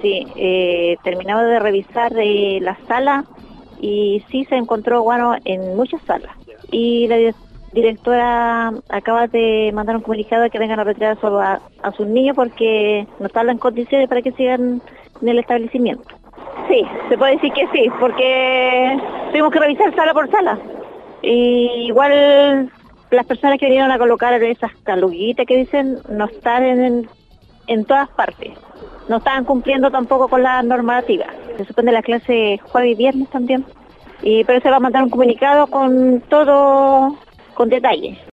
Sí, terminamos de revisar la sala y sí se encontró guano en muchas salas. Y la directora acaba de mandar un comunicado que vengan a retirar solo a sus niños porque no están en condiciones para que sigan en el establecimiento. Sí, se puede decir que sí, porque tuvimos que revisar sala por sala. Y igual las personas que vinieron a colocar esas caluguitas que dicen no están en todas partes. No estaban cumpliendo tampoco con la normativa. Se suspende la clase jueves y viernes también. Pero se va a mandar un comunicado con todo, con detalle.